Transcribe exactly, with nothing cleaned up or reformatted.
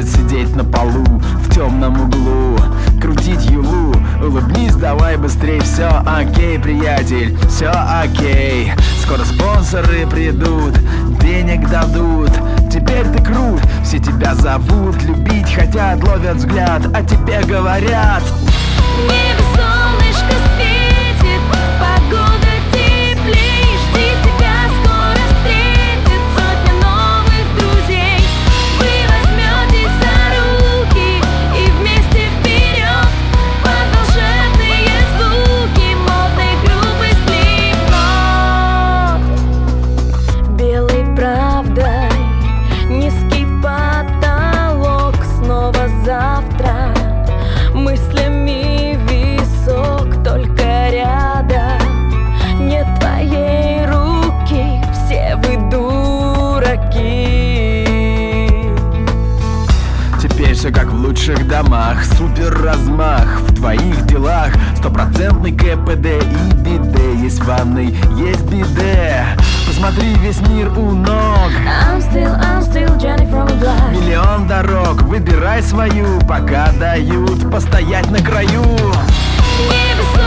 бросить сидеть на полу в темном углу, крутить юлу. Улыбнись, давай быстрей, все окей, приятель, все окей. Скоро спонсоры придут, денег дадут. Теперь ты крут, все тебя зовут, любить хотят, ловят взгляд, а тебе говорят: небо солнышко светит, погода теплей, жди тебя, скоро встретит сотня новых друзей. Вы возьметесь за руки и вместе вперед под волшебные звуки модной группы Slipknot. Белой правдой низкий потолок, снова завтра мыслями висок, только рядом нет твоей руки, все вы дураки. Теперь все как в лучших домах, супер размах в твоих делах. Стопроцентный КПД и биде, есть в ванной, есть биде. Посмотри, весь мир у ног. I'm still, I'm still Jenny from the block. Миллион дорог, выбирай свою, пока дают постоять на краю. Небо